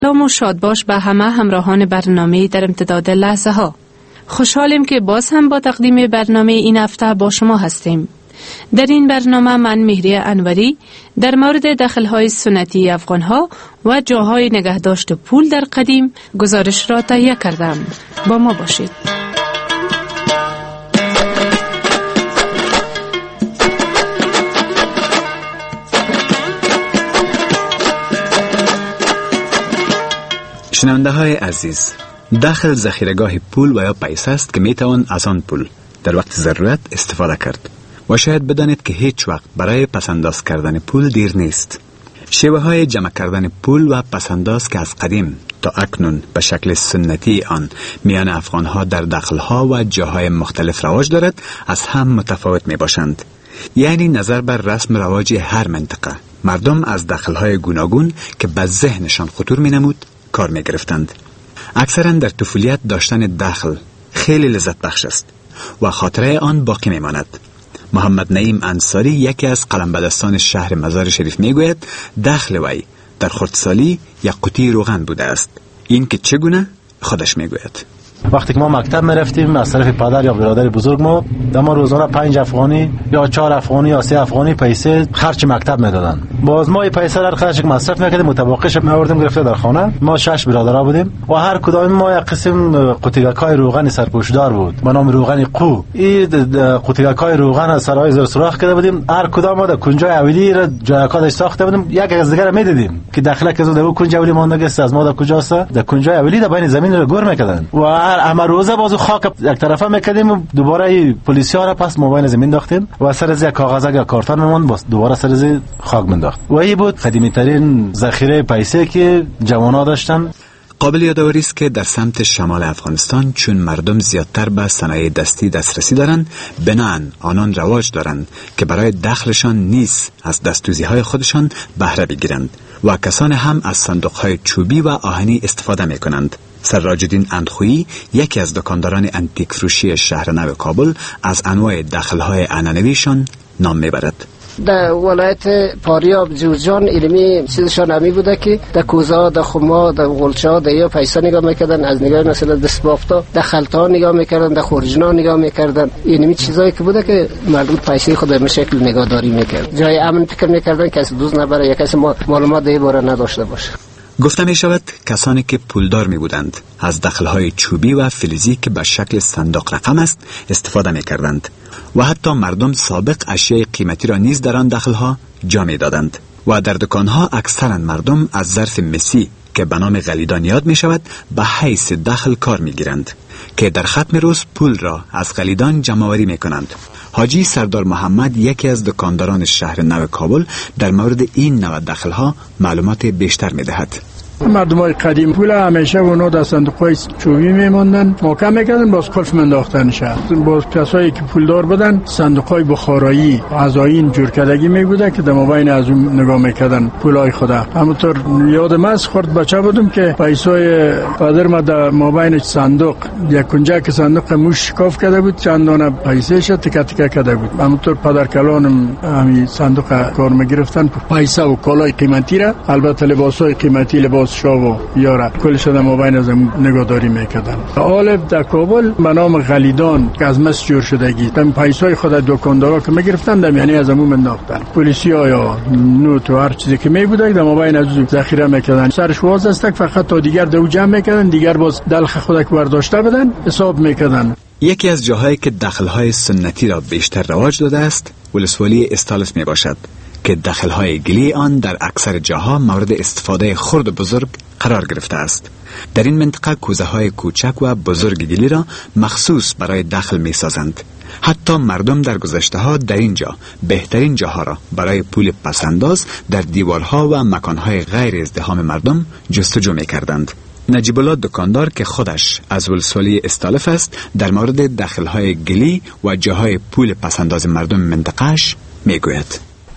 سلام و شاد باش به همه همراهان برنامه در امتداد لحظه ها. خوشحالیم که باز هم با تقدیم برنامه این هفته با شما هستیم. در این برنامه من مهری انوری در مورد دخل‌های سنتی افغان‌ها و جاهای نگهداشت پول در قدیم گزارش را تهیه کردم. با ما باشید. شنونده های عزیز، دخل ذخیره‌گاه پول و یا پیسه است که میتوان از آن پول در وقت ضرورت استفاده کرد و شاید بدانید که هیچ وقت برای پسنداز کردن پول دیر نیست. شیوه های جمع کردن پول و پسنداز که از قدیم تا اکنون به شکل سنتی آن میان افغان ها در دخل ها و جاهای مختلف رواج دارد از هم متفاوت می باشند. یعنی نظر بر رسم رواج هر منطقه مردم از دخل های گوناگون که به ذهنشان خطور می نمود کار می گرفتند. اکثرا در طفولیت داشتن دخل خیلی لذت بخش است و خاطره آن باقی می ماند. محمد نعیم انصاری یکی از قلمبدستان شهر مزار شریف می گوید دخل وی در خردسالی یک قوطی روغن بوده است. این که چگونه خودش می گوید. وقتی که ما مکتب می رفتیم از طرف پدر یا برادر بزرگ ما روزانه 5 افغانی یا 4 افغانی یا 3 افغانی پیسه خرج مکتب می دادن. باز ما این پیسه را خرج مصرف میکردیم، متبقیش می آوردیم گرفته در خانه. ما 6 برادرها بودیم و هر کدام ما یک قسم قوطیکای روغن سرپوشدار بود به نام روغن قو. این قوطیکای روغن از سرای زر سوراخ کرده بودیم. هر کدام ما در کنجای اولی را جای کادش ساخته بودیم. یک از دیگر می دیدیم که داخله که در کنج اولی مونده است از ما در کجاست. در کنجای اولی در بین زمین را گور میکردن و اما روزه بازو خاک یک طرفه میکردیم و دوباره پلیسیا را پس مابین زمین داختیم و سر از یک کاغذ یا کارتون میموند باز دوباره سر از خاک منداخت. و این بود قدیمی ترین ذخیره پیسه که جوانان داشتن. قابل یادآوری است که در سمت شمال افغانستان چون مردم زیادتر به صنایع دستی دسترسی دارند، بناهن آنان رواج دارند که برای دخلشان نیز از دستوزی‌های خودشان بهره بگیرند و کسان هم از صندوق‌های چوبی و آهنی استفاده می‌کنند. سراج الدین اندخویی یکی از دکانداران انتیک فروشی شهر نو کابل از انواع دخل‌های عنعنویشان نام میبرد. در ولایت پاریاب جوزجان علمی چیزشان همی بوده که در کوزا، در خما، در غلچا، در یا پیسا نگاه میکردن، از نگاه مثلا دستبافتا، در خلطا نگاه میکردن، در خورجنا نگاه میکردن. علمی چیزایی که بوده که مردم پیسه خود به شکل نگهداری میکرد. جای امن فکر میکردن که کسی دوز نبره یا کسی معلومات در باره نداشته باشه. گفته می شود کسانی که پولدار می بودند از دخلهای چوبی و فلزی که به شکل صندوق رقم است استفاده می کردند و حتی مردم سابق اشیاء قیمتی را نیز در آن دخلها جا می دادند و در دکانها اکثرا مردم از ظرف مسی که به نام غلیدان یاد می شود به حیث دخل کار می گیرند که در ختم روز پول را از غلیدان جمع آوری می کنند. حاجی سردار محمد یکی از دکانداران شهر نو کابل در مورد این نوع دخلها معلومات بیشتر می دهد. مردمای قدیم پول همیشه اونا در صندوق‌های چوبی میموندن، محکم میکردن باز کلف منداختن شد. باز کسایی که پولدار بودن صندوق‌های بخارایی از آیین جور کردگی میبوده که در مابین از اون نگاه میکردن پولای خدا. همونطور یادم از خورد بچه بودم که پیسای پدر ما در مابین صندوق یک کنجه که صندوق موش شکاف کرده بود چندانه پیسه شد تکه تکه کرده بود. همونطور پدر کلانم همین صندوق کار میگرفتن پیسه و کالای قیمتی را، البته لباسای قیمتی، لباس شاو یارا کلش در مابین از نگهداری میکردن. آلف در کابل به نام غلیدان که از مس جور شدگی تم پیسای خود دکاندارا که میگرفتن یعنی از همون منداختن. پلیسیا یا نوت و هر چیزی که میبوده در مابین از ذخیره میکردن. سرش واز است فقط تا دیگر دو جمع میکردن، دیگر باز دلخ خود که برداشته بدن حساب میکردن. یکی از جاهایی که دخل‌های سنتی را بیشتر رواج داده است ولسوالی استالس می باشد که دخل‌های گلی آن در اکثر جاها مورد استفاده خرد و بزرگ قرار گرفته است. در این منطقه کوزه‌های کوچک و بزرگ گلی را مخصوص برای دخل می‌سازند. حتی مردم در گذشته‌ها در اینجا بهترین جاها را برای پول پسنداز در دیوارها و مکانهای غیر ازدحام مردم جستجو می‌کردند. نجیب الله دکاندار که خودش از ولسوالی استالف است در مورد دخل‌های گلی و جاهای پول پسنداز مردم منطقه‌اش می‌گوید.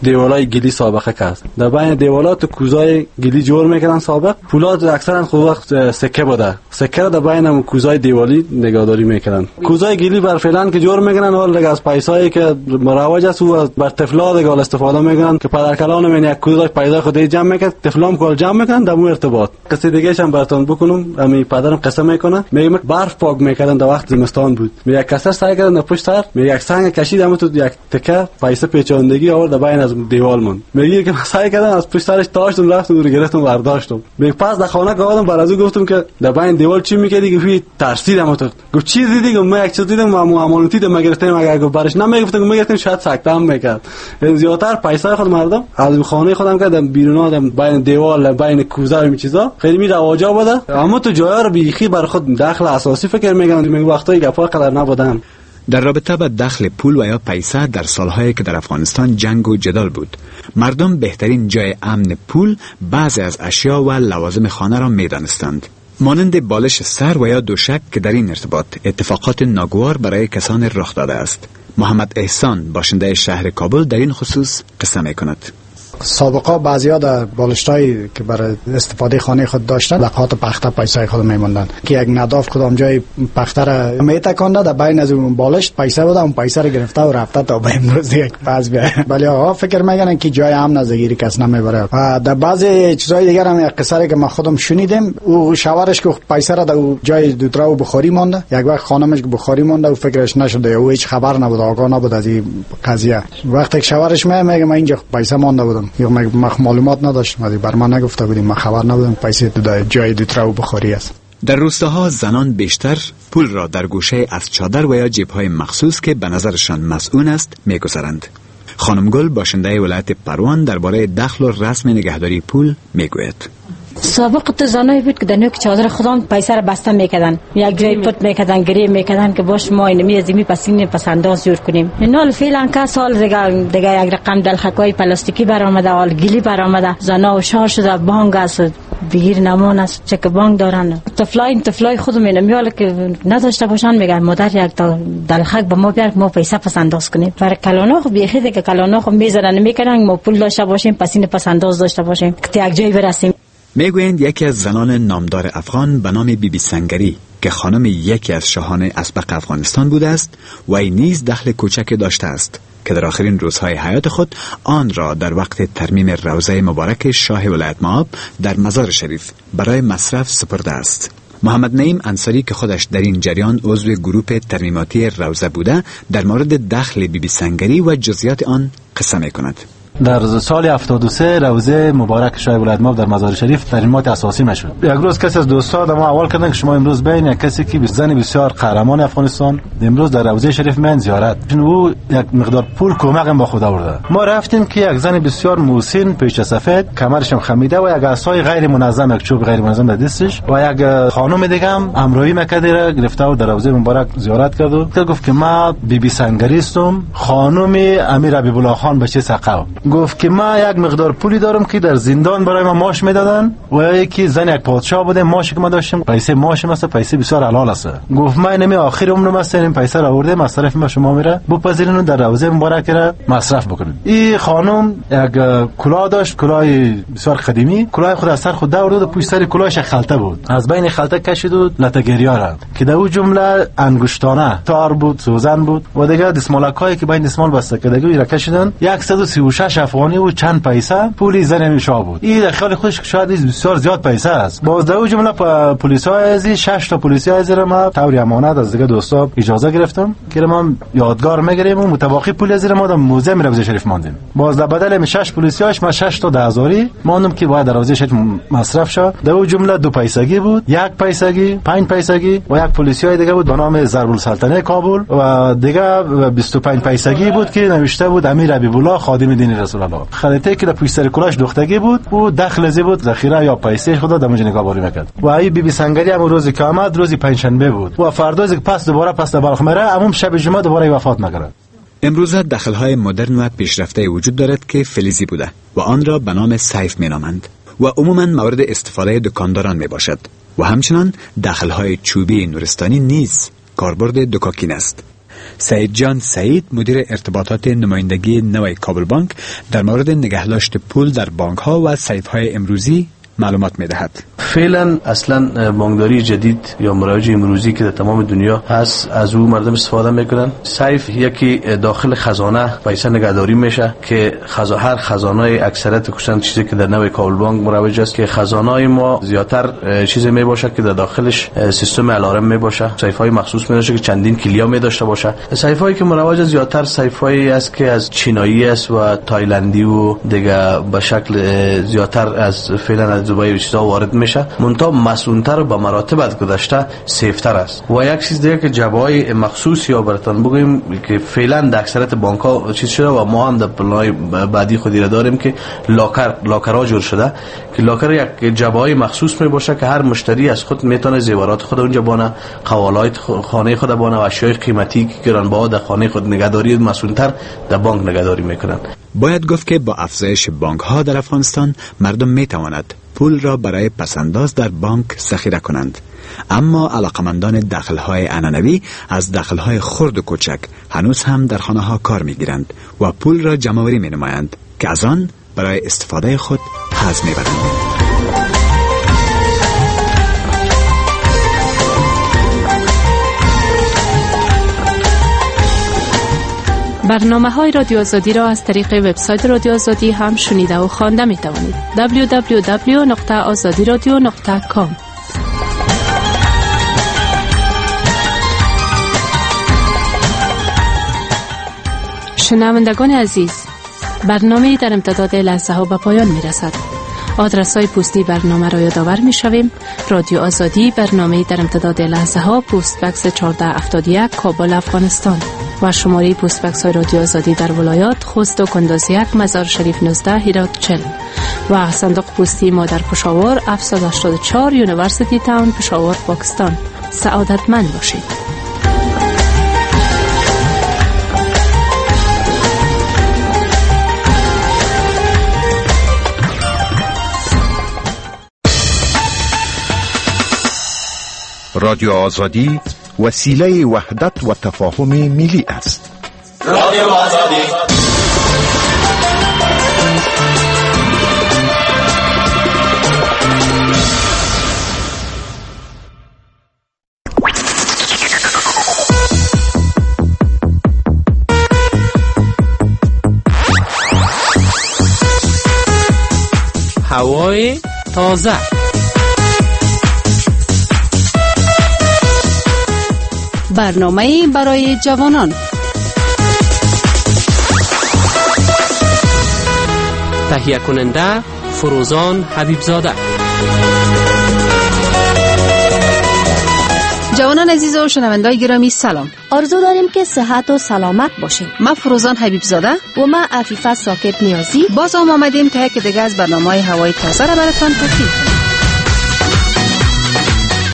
دیوالای گلی سابقه است. در بین دیوالات کوزای گلی جور میکنن سابق. پولات اکثرا خود وقت سکه بوده. سکه در بین کوزای دیوالی نگهداری میکنن. کوزای گلی بر فعلا که جور میکنن حال دیگه از پیسایی که مروج است و بر طفلا دیگه استفاده میکنن که پدر کلان من یک کوزای پیدا خودی جمع میکنه، طفلام کول جمع میکنن در مو ارتباط. قصه دیگه هم براتون بکنم. امی پدرم قسم میکنه میگه برف پاک میکردن در وقت زمستان بود. میگه کسر سعی کردن پشت سر میگه یک سنگ کشیدم تو یک تکه پیسه پیچاندگی آورد بین از دیوال من. میگه که سعی کردم از پشت سرش تاشتم رفتم دور گرفتم برداشتم. میگه پس در خانه گفتم بر از او گفتم که در بین دیوال چی میکردی که ترسیدم تو. گفت چی دیدی؟ گفتم من یک چیز دیدم امانتی دم گرفتم مگر گفت برش نمیگفتم میگفتم شاید سکتم میکرد. زیادتر پیسه خود مردم از خانه خودم کردم بیرون آدم بین دیوال بین کوزه و این چیزا خیلی می رواجا بوده. اما تو جاها رو بیخی بر خود دخل اساسی فکر میگن میگه وقتایی گپا قدر نبودن. در رابطه با دخل پول و یا پیسه در سالهایی که در افغانستان جنگ و جدال بود، مردم بهترین جای امن پول بعضی از اشیا و لوازم خانه را میدانستند، مانند بالش سر و یا دوشک که در این ارتباط اتفاقات ناگوار برای کسان رخ داده است. محمد احسان باشنده شهر کابل در این خصوص قصه میکند. سابقا بعضیا در بالشتایی که برای استفاده خانه خود داشتن لقات پخته پیسه خود میموندن که یک نداف کدام جای پخته را میتکانده در بین از اون بالشت پیسه بوده، اون پیسه را گرفته و رفته تا به امروز یک پس بیای. ولی آقا فکر میکنن که جای امن از گیری کس نمیبره. و در بعضی چیزای دیگر هم یک قصه که ما خودم شنیدیم، او شوهرش که پیسه را در جای دوترا و بخاری مونده، یک وقت خانمش که بخاری مونده و فکرش نشده، او هیچ خبر نبود، آگاه نبود از این قضیه. وقتی شوهرش میگه من اینجا پیسه مونده بودم یا من معلومات نداشتم، ولی بر من نگفته بودیم، من خبر نبودم پیسه در جای دوترا و بخاری است. در روستاها زنان بیشتر پول را در گوشه از چادر و یا جیب‌های مخصوص که به نظرشان مسئول است میگذارند. خانم گل باشنده ولایت پروان درباره دخل و رسم نگهداری پول میگوید. سابق تو زنایی بود که در نوک چادر خودم پیسه را بسته میکردن، یک جای پت میکردن، گریه میکردن که باش ما اینمی از می پسین پس انداز جور کنیم. نال فعلا که سال دیگه یک رقم دلخکای پلاستیکی برآمده، آل گلی برآمده، زنا و شار شده، بانگ است بگیر نمون است، چک بانگ دارن. طفلای خودم اینمیال که نداشته باشن میگن مادر یک تا دلخک به ما بیار ما پیسه پس انداز کنیم. برای کلانا خب بیخی دیگه کلانا خب میذارن میکنن ما پول داشته باشیم پسین پس انداز داشته باشیم که یک جای برسیم. میگویند یکی از زنان نامدار افغان به نام بیبی سنگری که خانم یکی از شاهان اسبق افغانستان بوده است و این نیز دخل کوچک داشته است که در آخرین روزهای حیات خود آن را در وقت ترمیم روضه مبارک شاه ولایت مآب در مزار شریف برای مصرف سپرده است. محمد نعیم انصاری که خودش در این جریان عضو گروه ترمیماتی روضه بوده در مورد دخل بیبی سنگری و جزئیات آن قصه می‌کند. در سال 73 روضه مبارک شاه ولایت مآب در مزار شریف ترمیمات اساسی میشد. یک روز کسی از دوستان ما اول کردن که شما امروز بین یک کسی که زن بسیار قهرمان افغانستان امروز در روضه شریف من زیارت، او یک مقدار پول کمک با خود آورده. ما رفتیم که یک زن بسیار موسین پیچ سفید کمرش خمیده و یک عصای غیر منظم، یک چوب غیر منظم در دستش و یک خانم دیگه هم امرویی مکدره گرفته و در روضه مبارک زیارت کرد و گفت که ما بیبی سنگری هستم، خانم امیر حبیب الله خان بچه سقا. گفت که ما یک مقدار پولی دارم که در زندان برای ما ماش میدادن و یکی زن یک پادشاه بوده، ماشی که ما داشتیم پیسه ماش است، پیسه بسیار حلال است. گفت ما اینمی آخر عمرم است، این پیسه را آورده مصرف ما شما میره بپذیرین در روضه مبارک را مصرف بکنید. این خانم یک کلاه داشت، کلاه بسیار قدیمی، کلاه خود از سر خود آورد و پشت سر کلاهش خلطه بود، از بین خلطه کشید و لتگریا را که در اون جمله انگشتانه تار بود، سوزن بود و دیگه دسمالکایی که بین دسمال بسته کردگی را کشیدن. 136 افغانی و چند پیسه پولی زن میشا بود. این در خیال خودش شاید بسیار زیاد پیسه است. باز در اون جمله پلیسای از 6 تا پلیسای از ما طوری امانت از دیگه دوستا اجازه گرفتم که ما یادگار میگیریم و متواقی پول از ما در موزه روضه شریف ماندیم. باز در بدل 6 پلیسایش ما 6 تا 10000 ماندم که باید در روضه شریف مصرف شد. در اون جمله 2 پیسگی بود، 1 پیسگی، 5 پیسگی و یک پلیسای دیگه بود به نام ضرب السلطنه کابل و دیگه 25 پیسگی بود که نوشته بود امیر حبیب الله خادم دین رسول الله. خریطه که در پشت سر کلاش دختگی بود و دخل زی بود، ذخیره یا پیسه خدا در اونجا نگهداری میکرد. و ای بیبی سنگری هم روزی که آمد روزی پنجشنبه بود و فردا که پس دوباره پس بلخ میره، همون شب جمعه دوباره وفات میکنه. امروزه دخل‌های مدرن و پیشرفته وجود دارد که فلزی بوده و آن را به نام سیف مینامند و عموما مورد استفاده دکانداران میباشد و همچنان دخل‌های چوبی نورستانی نیز کاربرد دکاکین است. سعید جان سعید مدیر ارتباطات نمایندگی نوای کابل بانک در مورد نگهداشت پول در بانک ها و سیف های امروزی معلومات می‌دهد. فعلا اصلا بانکداری جدید یا مروج امروزی که در تمام دنیا هست از او مردم استفاده میکنن. سیف یکی داخل خزانه پیسه نگهداری میشه که هر خزانه اکثریت کشتن چیزی که در نوع کابل بانک مروج است که خزانه ما زیاتر چیزی میباشه که در داخلش سیستم الارم میباشه، سیف های مخصوص میباشه که چندین کلیا میداشته باشه. سیف هایی که مروج زیاتر سیف هایی است که از چینایی است و تایلندی و دیگه به شکل زیاتر از فعلا از دبی و چیزا وارد میشه، منتها مسئول‌تر و به مراتب از گذشته سیفتر است. و یک چیز دیگه که جوای مخصوص یا براتون بگویم که فعلا در اکثریت بانک‌ها چیز شده و ما هم در پلن‌های بعدی خودی را داریم که لاکرها جور شده که لاکر یک جوای مخصوص می باشه که هر مشتری از خود میتونه زیورات خود اونجا بانه، حوالات خانه خود بانه و اشیاء قیمتی که گرانبها در خانه خود نگهداری مسئول‌تر در بانک نگهداری میکنن. باید گفت که با افزایش بانک ها در افغانستان مردم می تواند پول را برای پسنداز در بانک ذخیره کنند، اما علاقمندان دخل‌های عنعنوی از دخل‌های خرد و کوچک هنوز هم در خانه‌ها کار می‌گیرند و پول را جمع‌آوری می‌نمایند که از آن برای استفاده خود حظ می‌برند. برنامه‌های رادیو آزادی را از طریق وبسایت رادیو آزادی هم شنیده و خوانده می‌توانید. www.azadiradio.com. شنوندگان عزیز، برنامه در امتداد لحظه ها به پایان می‌رسد. آدرس های پستی برنامه را یادآور می‌شویم. رادیو آزادی، برنامه در امتداد لحظه ها، پست بکس 1471 کابل افغانستان و شماره پست بکس های رادیو آزادی در ولایات خوست و کندز 1 مزار شریف 19 هرات 40 و صندوق پستی ما در پشاور 784 یونیورسیتی تاون پشاور پاکستان. سعادتمند باشید. رادیو آزادی وسیله وحدت و تفاهم ملی است. رادیو آزادی هوای تازه، برنامه برای جوانان. تهیه کننده فروزان حبیبزاده. جوانان عزیز و شنوندگان گرامی سلام. آرزو داریم که صحت و سلامت باشین. ما فروزان حبیبزاده و ما عفیفه ساکت نیازی باز هم آمدیم تا یک دیگه از برنامه هوای تازه را براتون تقدیم.